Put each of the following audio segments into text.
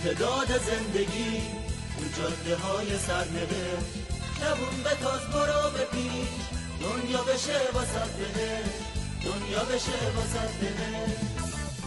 امتداد زندگی تو جاده های سرنوشت، شبون به تاز برو به پیش، دنیا بشه واسد بهشت، دنیا بشه واسد بهشت.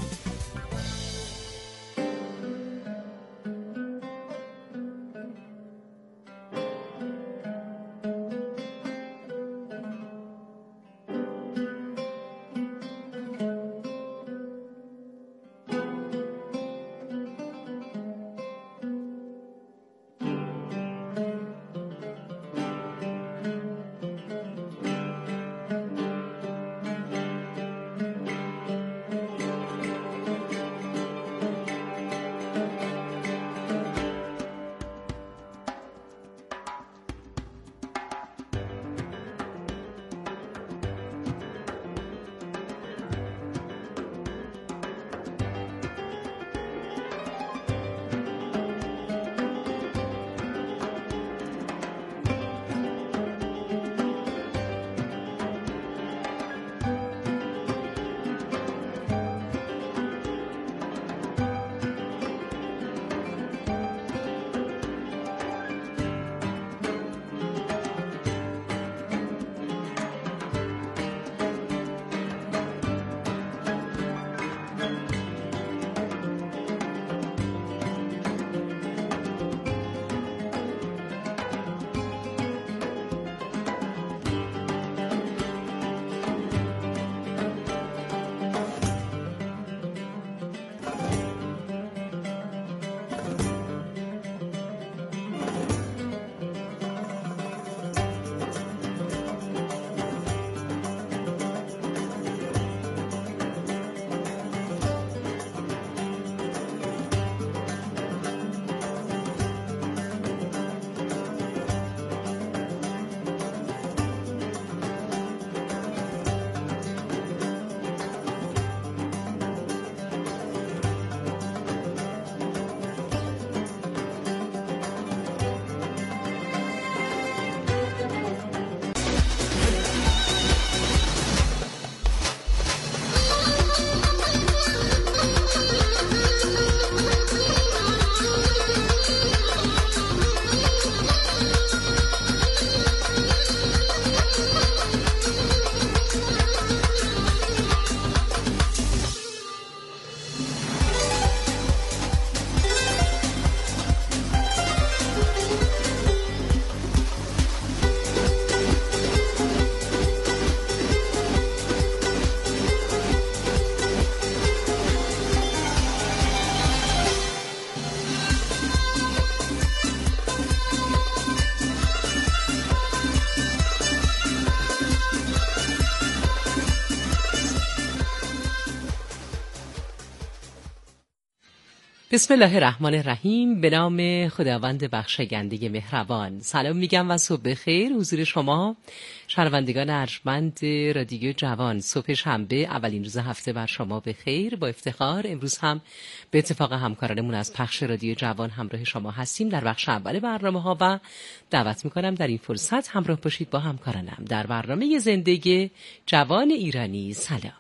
بسم الله الرحمن الرحیم. به نام خداوند بخشاینده مهربان. سلام میگم و صبح بخیر حضور شما شنوندگان ارجمند رادیو جوان. صبح شنبه اولین روز هفته بر شما بخیر. با افتخار امروز هم به اتفاق همکارانمون از پخش رادیو جوان همراه شما هستیم در بخش اول برنامه ها و دعوت میکنم در این فرصت همراه باشید با همکارانم در برنامه زندگی جوان ایرانی. سلام.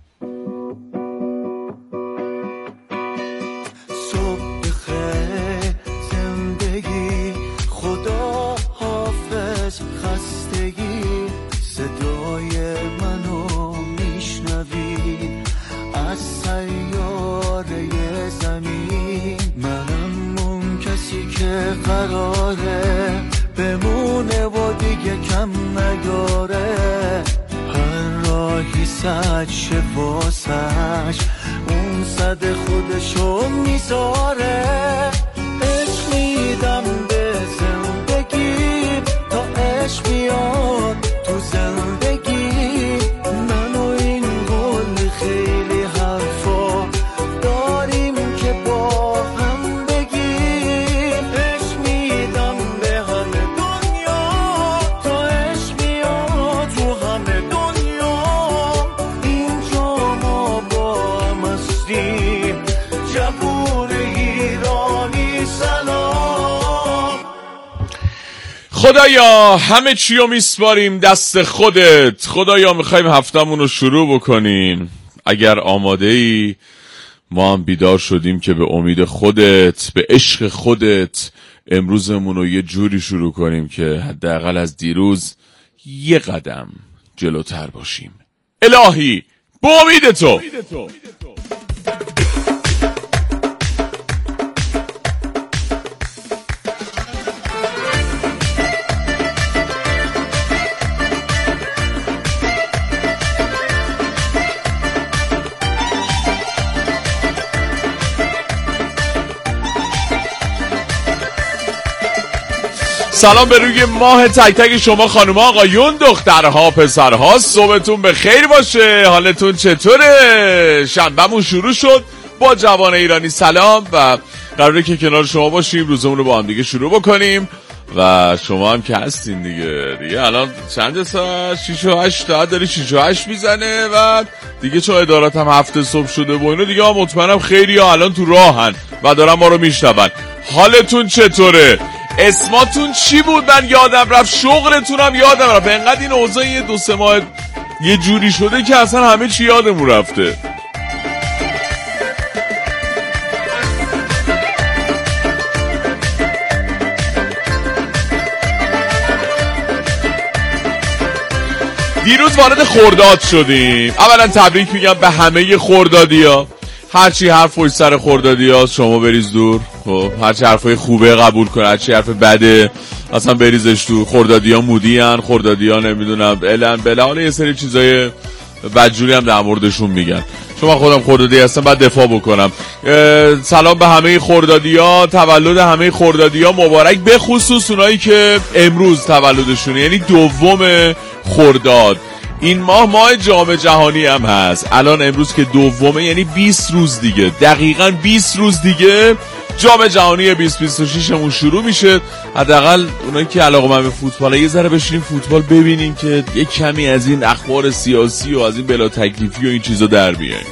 خستگی صدای منو میشنوی از سیاره زمین، منم اون کسی که قراره بمونه و دیگه کم نداره، هر راهی سد شه واسش اون صد خودشو میذاره، عشق میدم به زندگی تا عشق بیاد تو زندگی، من و این قول خیلی حرفا داریم که با هم بگیم، عشق میدم به همه دنیا تا عشق بیاد تو همه دنیا، اینجا ما با هم هستیم جوون ایرانی. سلام. خدایا همه چیو میسپاریم دست خودت، خدایا میخوایم هفتمون رو شروع بکنیم، اگر آماده ای ما هم بیدار شدیم که به امید خودت، به عشق خودت امروزمون رو یه جوری شروع کنیم که حداقل از دیروز یه قدم جلوتر باشیم. الهی به امید تو. سلام به روی ماه تک تک شما خانوما آقایون دخترها پسرها، صبحتون به خیر باشه. حالتون چطوره؟ شنبهمون شروع شد با جوان ایرانی سلام و قراره که کنار شما باشیم، روزمون رو با هم دیگه شروع بکنیم و شما هم که هستین دیگه الان چند ساعت 6 و 8 ساعت داری 6 و 8 میزنه و دیگه چون ادارات هم 7 صبح شده و اینو دیگه مطمئنم خیلی ها الان تو راهن و دارن ما رو میشنون. حالتون چطوره؟ اسماتون چی بود؟ من یادم رفت، شغلتونم یادم رفت. انقدر این اوضاع یه 2-3 ماه یه جوری شده که اصلا همه چی یادمون رفته. دیروز وارد خرداد شدیم. اولا تبریک میگم به همه خردادیا. هرچی حرف پشت سر خردادی هاست شما بریز دور. خب هرچی حرفای خوبه قبول کن، هرچی حرف بده اصلا بریزش تو. خردادی ها مودی هن، خردادی ها نمیدونم الان بله، حالا یه سری چیزای بدجوری هم در موردشون میگن. شما خودم خردادی هستم بعد دفاع بکنم. سلام به همه خردادی ها، تولد همه خردادی ها مبارک، به خصوص اونایی که امروز تولدشونه، یعنی 2 خرداد. این ماه جام جهانی هم هست. الان امروز که 2 یعنی 20 روز دیگه، دقیقاً 20 روز دیگه جام جهانی 2026 همون شروع میشه. حداقل اونایی که علاقه‌مند به فوتبال یه ذره بشینیم فوتبال ببینیم که یه کمی از این اخبار سیاسی و از این بلا تکلیفی و این چیزا در بیایم.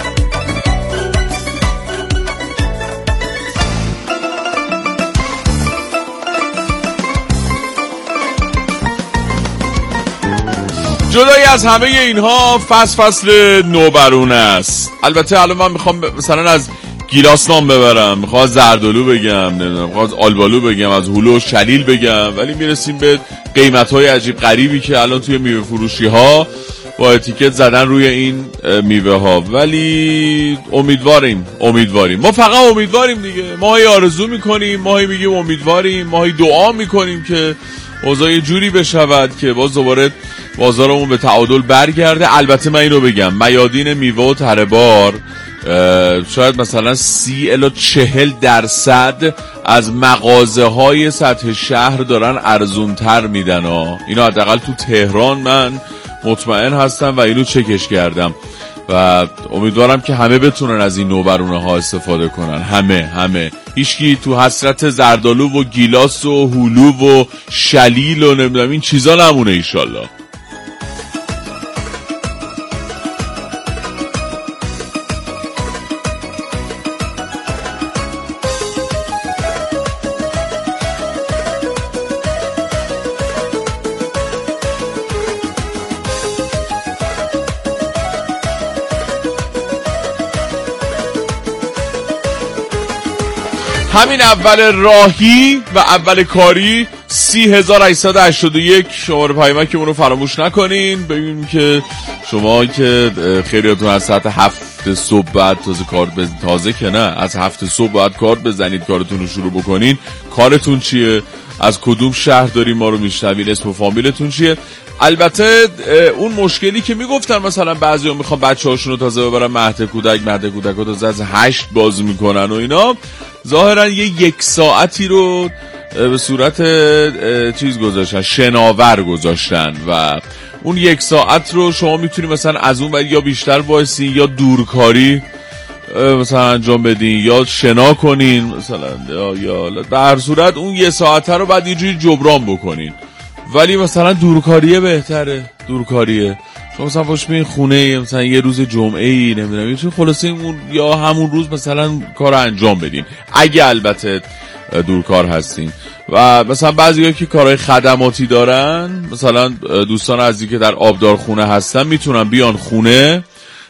جدایی از همه اینها فصل نوبرونه است. البته الان من میخوام مثلا از گیلاس نام ببرم، میخوام از زردالو بگم، نمیدونم میخوام از آلبالو بگم، از هلو و شلیل بگم، ولی میرسیم به قیمت‌های عجیب غریبی که الان توی میوه فروشی‌ها با اتیکت زدن روی این میوه ها. ولی امیدواریم ما فقط امیدواریم دیگه. ماهی آرزو میکنیم، ماهی میگیم امیدواریم، ماهی دعا میکنیم که اوضاع یه جوری بشود که باز دوباره بازارمون به تعادل برگرده. البته من اینو بگم، میادین میوه و تره بار شاید مثلا 30-40% از مغازه های سطح شهر دارن ارزونتر میدن ها. اینو حداقل تو تهران من مطمئن هستم و اینو چکش کردم و امیدوارم که همه بتونن از این نوبرونه ها استفاده کنن. همه هیچکی تو حسرت زردالو و گیلاس و هلو و شلیل و نمیدونم این چیزا نمونه ایشالله. همین اول راهی و اول کاری 30881 شماره پیامکمون رو فراموش نکنین. ببینیم که شما که خیلیاتون از ساعت 7 صبح بعد تازه که نه، از 7 صبح بعد کار بزنید، کارتون رو شروع بکنین. کارتون چیه؟ از کدوم شهر دارین ما رو میشنوین؟ اسم و فامیلتون چیه؟ البته اون مشکلی که میگفتن مثلا بعضیا میخوان بچه‌هاشون رو تازه ببرن مهد کودک ها تازه از 8 باز میکنن و اینا، ظاهرا یک ساعتی رو به صورت چیز گذاشتن، شناور گذاشتن و اون 1 ساعت رو شما میتونید مثلا از اون یا بیشتر وایسین یا دورکاری مثلا انجام بدین یا شنا کنین مثلا یا به هر صورت اون 1 ساعت رو بعد یه جوری جبران بکنین. ولی مثلا دورکاریه بهتره. دورکاریه شما مثلا باش بین خونه مثلا یه روز جمعه‌ای نمیدونم چون خلاصه اون یا همون روز مثلا کار انجام بدین اگه البته دورکار هستین. و مثلا بعضی‌ها که کارهای خدماتی دارن، مثلا دوستان عزیزی که در آبدار خونه هستن میتونن بیان خونه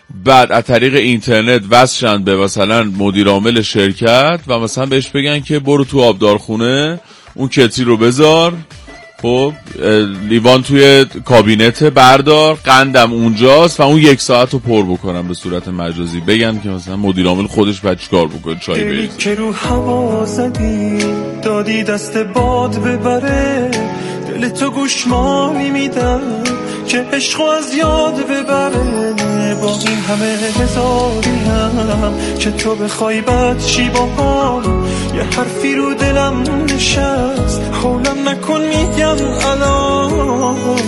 بعد از طریق اینترنت وصلشن به مثلا مدیر عامل شرکت و مثلا بهش بگن که برو تو آبدارخونه اون کتری رو بذار، خب لیوان توی کابینت بردار، قندم اونجاست و اون 1 ساعت رو پر بکنم به صورت مجازی. بگن که مثلا مدیر عامل خودش بعد چیکار بکنه، چای بریزه. که رو هوا زدی دادی دست باد ببره، دل تو گوشمالی میدم که عشقو از یاد ببره. با این همه هزاری هم که تو بخوای بد چی باهام، یه حرفی رو دلم نشست حولم نکن میگم الان.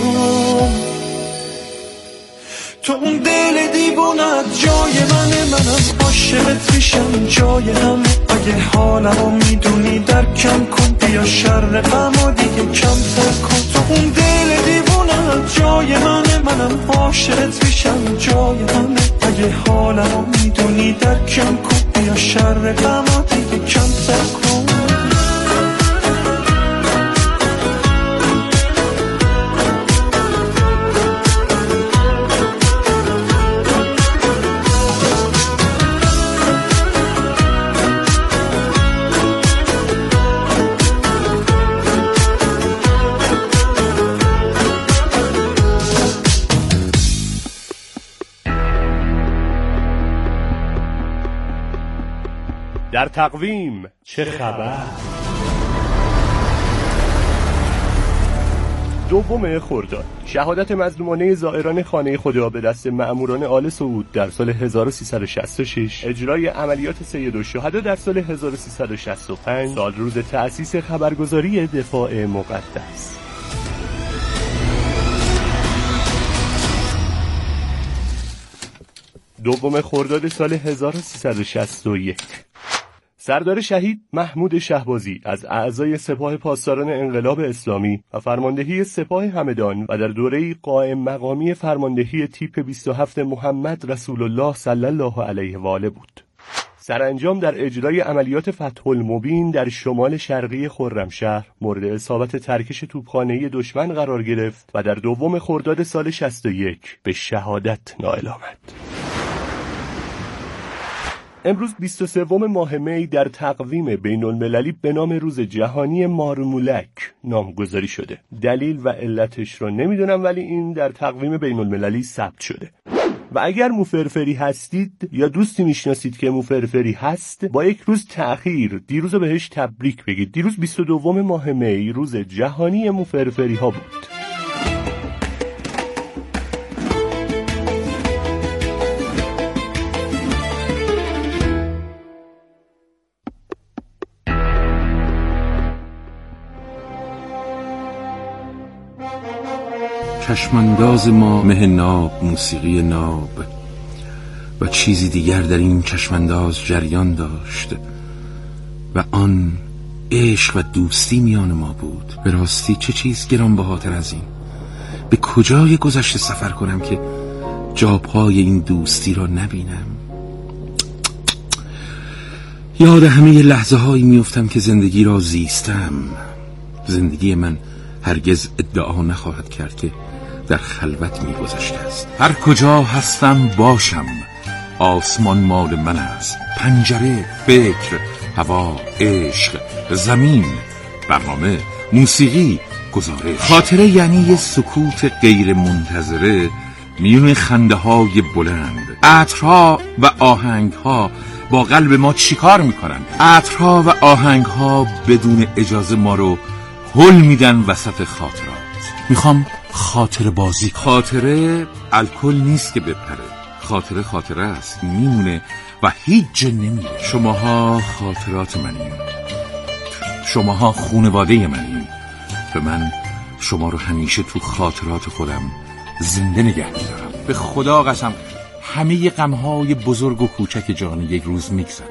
تو اون دل دیوونت جای منم عاشقت میشم جای هم. اگه حالمو میدونی درکم کن، بیا شر غمو دیگه کمتر کن. تو اون دل دیوونت جای منم عاشقت میشم جای هم. اگه حالمو میدونی درکم کن، بیا شر غمو دیگه کمتر کن. در تقویم چه خبر؟ 2 خرداد شهادت مظلومانه زائران خانه خدا به دست مأموران آل سعود در سال 1366، اجرای عملیات سید الشهدا در سال 1365 سال روز تأسیس خبرگزاری دفاع مقدس. دوم خرداد سال 1361 سردار شهید محمود شهبازی از اعضای سپاه پاسداران انقلاب اسلامی و فرماندهی سپاه همدان و در دوره قائم مقامی فرماندهی تیپ 27 محمد رسول الله صلی الله علیه و آله بود. سرانجام در اجرای عملیات فتح المبین در شمال شرقی خرمشهر مورد اصابت ترکش توپخانه‌ای دشمن قرار گرفت و در 2 خرداد سال 61 به شهادت نائل آمد. امروز 23 ماه می در تقویم بین المللی به نام روز جهانی مارمولک نامگذاری شده. دلیل و علتش رو نمیدونم، ولی این در تقویم بین المللی ثبت شده. و اگر موفرفری هستید یا دوستی میشناسید که موفرفری هست، با 1 روز تأخیر دیروز بهش تبریک بگید. دیروز 22 ماه می روز جهانی موفرفری ها بود. چشمانداز ما مه ناب، موسیقی ناب و چیزی دیگر در این چشمانداز جریان داشت و آن عشق و دوستی میان ما بود. به راستی چه چیز گرانبهاتر از این؟ به کجای گذشته سفر کنم که جاپای این دوستی را نبینم؟ یاد همه لحظه هایی میفتم که زندگی را زیستم. زندگی من هرگز ادعا نخواهد کرد که در خلوت می‌گذشته است. هر کجا هستم باشم، آسمان مال من است. پنجره، فکر، هوا، عشق، زمین، برنامه، موسیقی، گزارش. خاطره یعنی یه سکوت غیر منتظره میون خنده‌های بلند. عطرها و آهنگها با قلب ما چیکار میکنن؟ عطرها و آهنگها بدون اجازه ما رو هل میدن وسط خاطرات. میخوام خاطره بازی. خاطره الکل نیست که بپره. خاطره خاطره است، میمونه و هیچ جا نمیره. شماها خاطرات منیم، شماها خونواده منیم و من شما رو همیشه تو خاطرات خودم زنده نگه میدارم. به خدا قسم همه غمهای بزرگ و کوچک جان یک روز میگذره.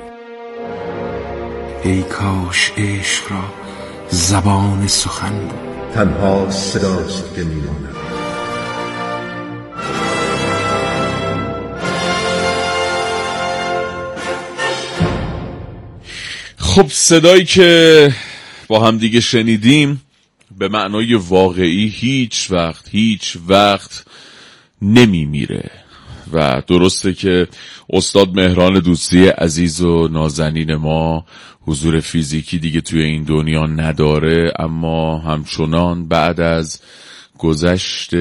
ای کاش عشق را زبان سخن بود. تنها صداست که میماند. خب صدایی که با هم دیگه شنیدیم به معنای واقعی هیچ وقت نمی میره و درسته که استاد مهران دوستی عزیز و نازنین ما حضور فیزیکی دیگه توی این دنیا نداره، اما همچنان بعد از گذشت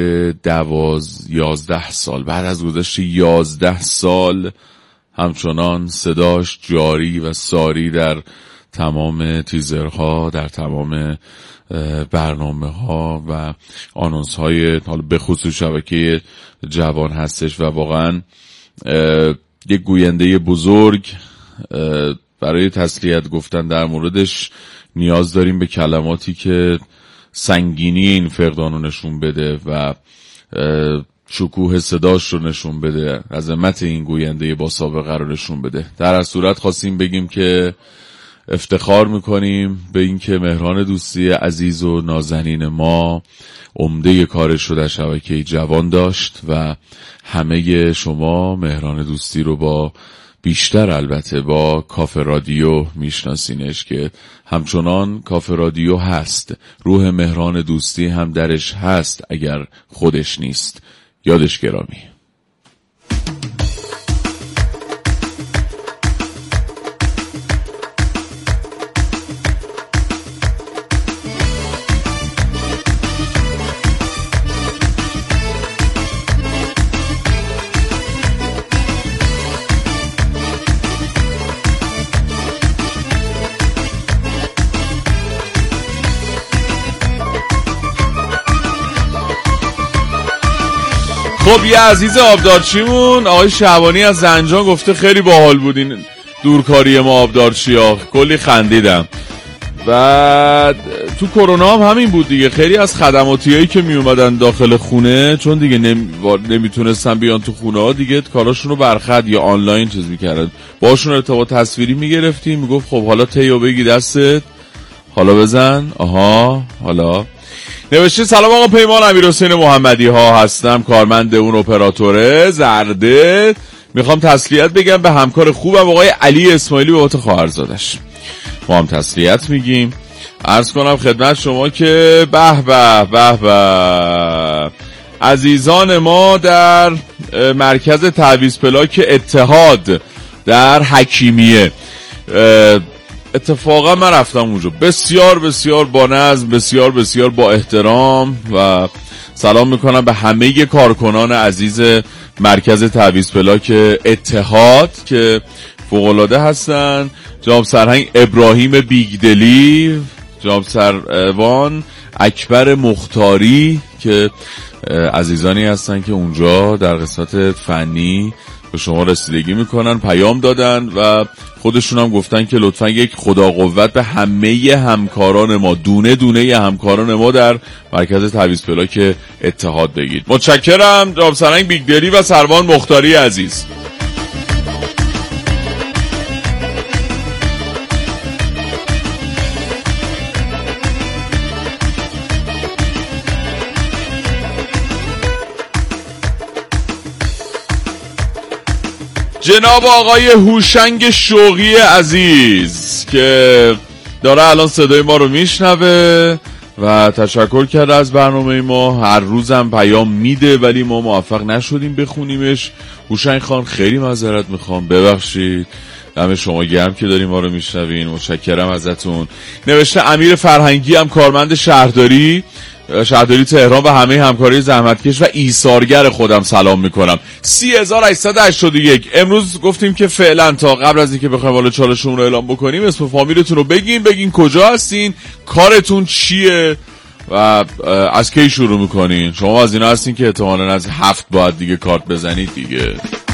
11 سال، بعد از گذشت 11 سال همچنان صداش جاری و ساری در تمام تیزرها، در تمام برنامه‌ها و آنونس‌های حالا به خصوص شبکه جوان هستش و واقعا یک گوینده بزرگ. برای تسلیت گفتن در موردش نیاز داریم به کلماتی که سنگینی این فقدان رو نشون بده و شکوه صداش رو نشون بده، عظمت این گوینده با سابقه رو نشون بده. در هر صورت خواستیم بگیم که افتخار میکنیم به این که مهران دوستی عزیز و نازنین ما عمده کارش رو در شبکه جوان داشت و همه شما مهران دوستی رو با بیشتر البته با کافه رادیو میشناسینش که همچنان کافه رادیو هست، روح مهران دوستی هم درش هست اگر خودش نیست. یادش گرامی. خب یه عزیز آبدارچیمون آقای شعبانی از زنجان گفته خیلی باحال بودین دورکاری ما آبدارچی ها، کلی خندیدم. و تو کرونا هم همین بود دیگه، خیلی از خدماتی هایی که می اومدن داخل خونه چون دیگه نمیتونستن بیان تو خونه ها دیگه کاراشون رو برخط یا آنلاین چیز میکردن، باشون ارتباط تصویری میگرفتیم، میگفت خب حالا تیو بگی دستت، حالا بزن، آها حالا. نوشته سلام آقا پیمان، امیرحسین محمدی ها هستم، کارمند اون اپراتوره زرده. میخوام تسلیت بگم به همکار خوبم آقای علی اسماعیلی بابت خواهرزادش. ما هم تسلیت میگیم. عرض کنم خدمت شما که به به به به عزیزان ما در مرکز تعویض پلاک اتحاد در حکیمیه، اتفاقا من رفتم اونجا، بسیار بسیار با نظم، بسیار بسیار با احترام و سلام میکنم به همه کارکنان عزیز مرکز تعویض پلاک اتحاد که فوق‌العاده هستن. جناب سرهنگ ابراهیم بیگدلی، جناب سروان اکبر مختاری که عزیزانی هستن که اونجا در قسمت فنی به شما رسیدگی میکنن، پیام دادن و خودشون هم گفتن که لطفا یک خدا قوت به همه همکاران ما، دونه دونه همکاران ما در مرکز تعویض پلاک اتحاد بگید. متشکرم جناب سرهنگ بیگدلی و سروان مختاری عزیز. جناب آقای هوشنگ شوقی عزیز که داره الان صدای ما رو میشنوه و تشکر کرده از برنامه ما، هر روزم پیام میده ولی ما موفق نشدیم بخونیمش. هوشنگ خان خیلی معذرت میخوام، ببخشید، دم شما گرم که داریم ما رو میشنوین، متشکرم ازتون. نوشته امیر فرهنگی هم کارمند شهرداری تهران و همه همکاری زحمتکش و ایثارگر خودم سلام میکنم. 3881 امروز گفتیم که فعلا تا قبل از اینکه بخوایم حالا چالشمون رو اعلام بکنیم اسم فامیلتون رو بگین کجا هستین، کارتون چیه و از کی شروع میکنین. شما از اینا هستین که احتمالاً از 7 باید دیگه کارت بزنید دیگه.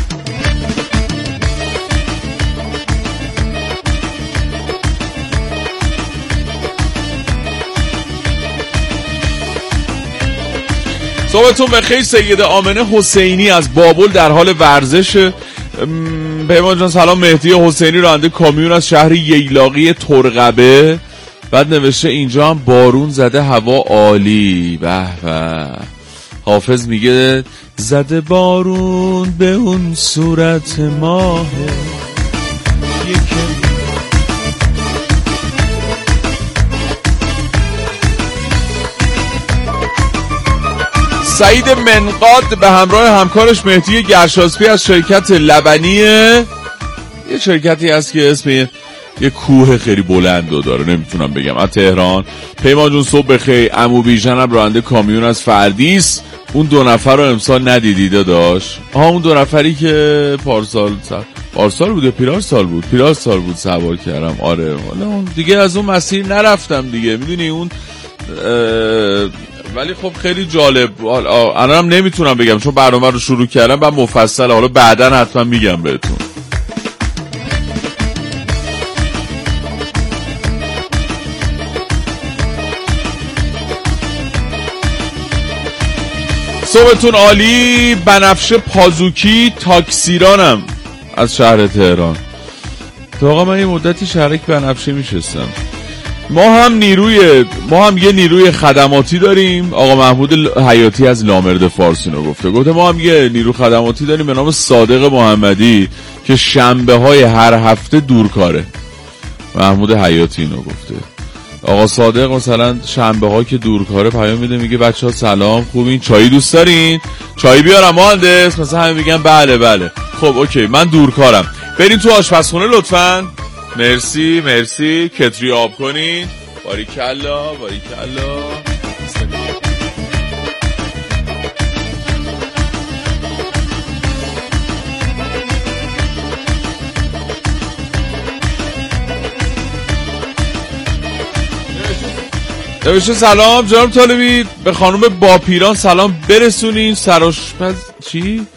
صحبتون بخیر. سید آمنه حسینی از بابل در حال ورزش. پیمان جان سلام. مهدی حسینی راننده کامیون از شهر ییلاقی ترقبه. بعد نوشته اینجا هم بارون زده، هوا عالی. به به. حافظ میگه زده بارون به اون صورت ماه سعید منقاد به همراه همکارش مهدی گرشاسبی از شرکت لبنیه، یه شرکتی هست که اسم یه کوه خیلی بلند رو داره، نمیتونم بگم، از تهران. پیمان جون صبح بخیر. عمو بیژن هم راننده کامیون از فردیس. اون 2 نفر رو امسال ندیدی داداش؟ اون 2 نفری که پارسال بود یا پیرارسال بود سوار کردم. آره والا اون دیگه از اون مسیر نرفتم دیگه، میدونی اون ولی خب خیلی جالب. الانم نمیتونم بگم چون برنامه رو شروع کردم، بعد مفصل حالا بعدن حتما میگم بهتون. صبحتون عالی. بنفشه پازوکی تاکسیرانم از شهر تهران. تا آقا من یه مدتی شهرک بنفشه میشستم. ما هم یه نیروی خدماتی داریم. آقا محمود حیاتی از لامرد فارس اینو گفته ما هم یه نیرو خدماتی داریم به نام صادق محمدی که شنبه های هر هفته دورکاره. محمود حیاتی اینو گفته. آقا صادق مثلا شنبه ها که دورکاره پیام میده میگه بچه‌ها سلام خوبین، چایی دوست دارین؟ چایی بیارم مهندس؟ مثلا همه میگن بله. خب اوکی من دورکارم. برین تو آشپزخونه لطفاً. مرسی. کتری آب کنین. باریکلا. نوشته سلام جناب طالبی، به خانم باپیران سلام برسونین. سرآشپز چی؟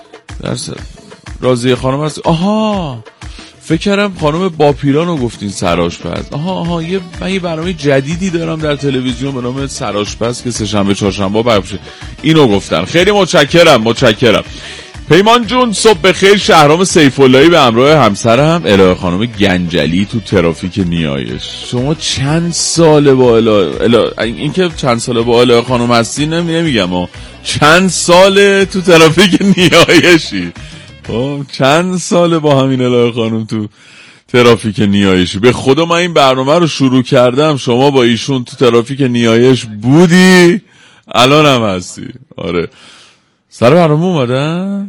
راضیه خانم هست. فکر کردم خانم باپیران رو گفتین سرآشپز. من یه برنامه جدیدی دارم در تلویزیون به نام سرآشپز که سه شنبه چهارشنبه برپاشه. اینو گفتن. خیلی متشکرم. پیمان جون صبح بخیر. شهرام سیف اللهی به همراه همسرم الهه خانم گنجلی تو ترافیک نیایش. شما چند ساله با این که چند ساله با الهه خانم هستی نمیگم چند ساله تو ترافیک نیایشی؟ چند ساله با همین الهه خانم تو ترافیک نیایشی؟ به خدا من این برنامه رو شروع کردم شما با ایشون تو ترافیک نیایش بودی، الان هم هستی. آره سر برنامه اومدن؟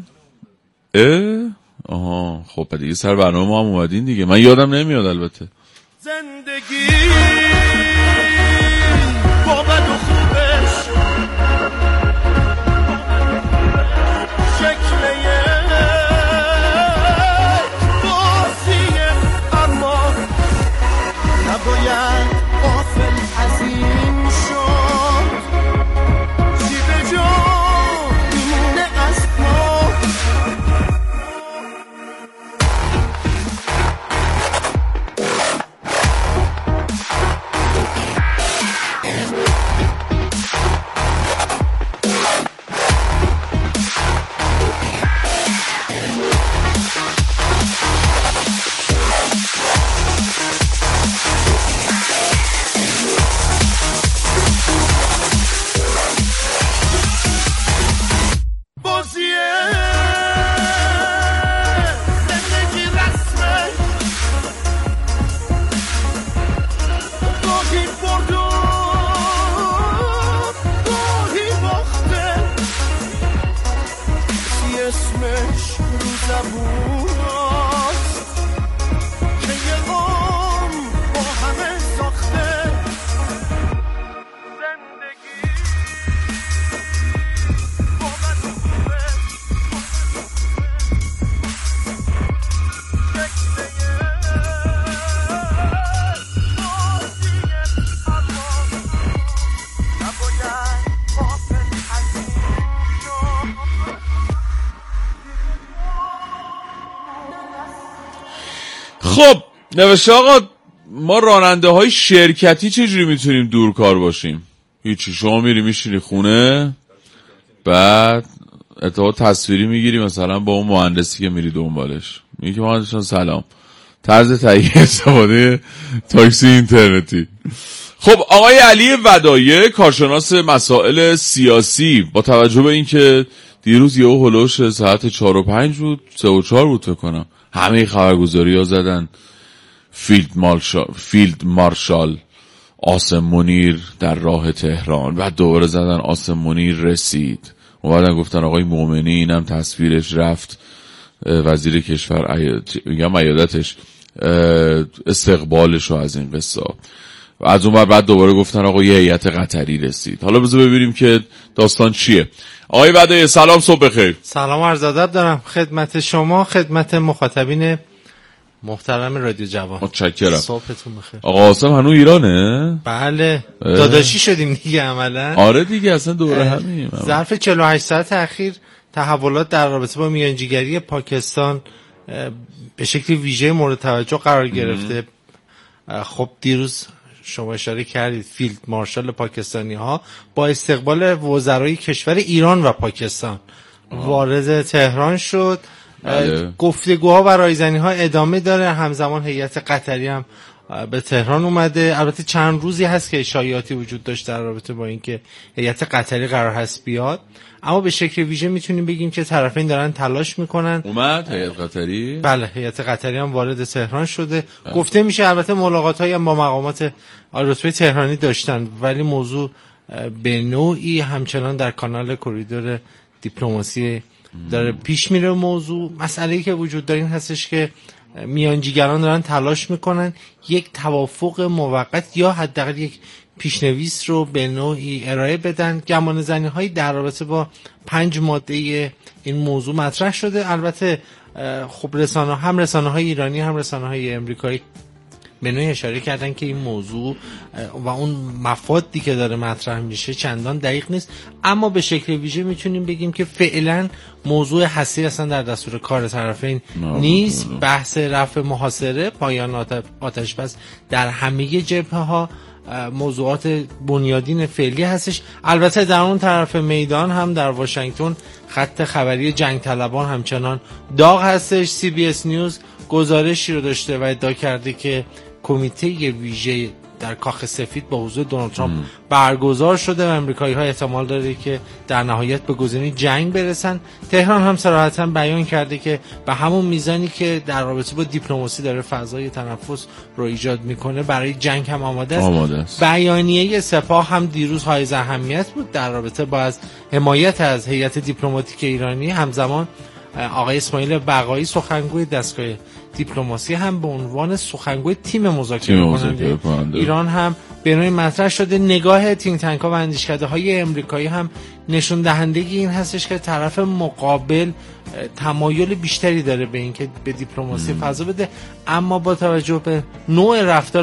خب دیگه سر برنامه ما هم اومدین دیگه. من یادم نمیاد البته. زندگی با بد و خوبش شکل بازیه، اما نباید غافل از این شد. چی به جا میمونه از ما؟ خب نوشته آقا ما راننده های شرکتی چجوری میتونیم دورکار باشیم؟ هیچی، شما میری میشینی خونه، بعد ارتباط تصویری میگیری مثلا با اون مهندسی که میری دنبالش، میگی که مهندسان سلام، طرز تهیه استفاده تاکسی اینترنتی. خب آقای علی ودایع کارشناس مسائل سیاسی، با توجه به اینکه دیروز یهو هلوش ساعت 4 و 5 بود 3 و 4 بود فکر کنم همه خبرگزاری ها زدن فیلد مارشال عاصم منیر در راه تهران، بعد دوباره زدن عاصم منیر رسید، اومدن گفتن آقای مومنی اینم تصویرش رفت وزیر کشور ایادتش استقبالش رو از این قصه، و از اون بعد دوباره گفتن آقا یه هیئت قطری رسید. حالا بذار ببینیم که داستان چیه. آقای بدوی سلام، صبح بخیر. سلام عرض ادب دارم خدمت شما، خدمت مخاطبین محترم رادیو جوان. متشکرم. صبحتون بخیر. آقا عاصم هنوز ایرانه؟ بله داداشی شدیم دیگه عملا. آره دیگه اصلا دوره همیم. ظرف 48 ساعت اخیر تحولات در رابطه با میانجیگری پاکستان به شکل ویژه مورد توجه قرار گرفته. خب دیروز شما اشاره کردید فیلد مارشال پاکستانی ها با استقبال وزرای کشور ایران و پاکستان وارد تهران شد. گفتگوها و رایزنی ها ادامه داره. همزمان هیئت قطری هم به تهران اومده. البته چند روزی هست که شایعاتی وجود داشت در رابطه با اینکه هیئت قطری قرار هست بیاد، اما به شکل ویژه میتونیم بگیم که طرفین دارن تلاش میکنن. اومد هیئت قطری؟ بله هیئت قطری هم وارد تهران شده. گفته میشه البته ملاقات‌هایی هم با مقامات رتبه تهرانی داشتن، ولی موضوع به نوعی همچنان در کانال کوریدور دیپلماسی داره پیش میره. موضوع مسئله‌ای که وجود داره این هستش که میانجیگران دارن تلاش میکنن یک توافق موقت یا حداقل یک پیشنویس رو به نوعی ارائه بدن. گمانه‌زنی‌هایی در رابطه با 5 ماده این موضوع مطرح شده. البته خب رسانه‌های ایرانی هم رسانه‌های امریکایی به نوعی اشاره کردن که این موضوع و اون مفادی که داره مطرح میشه چندان دقیق نیست، اما به شکل ویژه میتونیم بگیم که فعلا موضوع حسیر اصلا در دستور کار طرفین نیست. بحث رفع محاصره، پایان آتش بس در همه جبهه‌ها موضوعات بنیادین فعلی هستش. البته در اون طرف میدان هم در واشنگتن خط خبری جنگ طلبان همچنان داغ هستش. CBS نیوز گزارشی رو داشته و ادعا کرده که کمیته ویژه در کاخ سفید با حضور دونالد ترامپ برگزار شده و امریکایی‌ها احتمال داره که در نهایت به گزینه جنگ برسن. تهران هم صراحتاً بیان کرده که به همون میزانی که در رابطه با دیپلماسی داره فضای تنفس رو ایجاد میکنه برای جنگ هم آماده است. بیانیه سپاه هم دیروز حائز اهمیت بود در رابطه با از حمایت از هیئت دیپلماتیک ایرانی. همزمان آقای اسماعیل بقایی سخنگوی دستگاه دیپلماسی هم به عنوان سخنگوی تیم مذاکره کننده ایران هم به نوعی مطرح شده. نگاه تینک تانک ها و اندیشکده های امریکایی هم نشون دهنده این هستش که طرف مقابل تمایل بیشتری داره به اینکه به دیپلماسی فضا بده، اما با توجه به نوع رفتار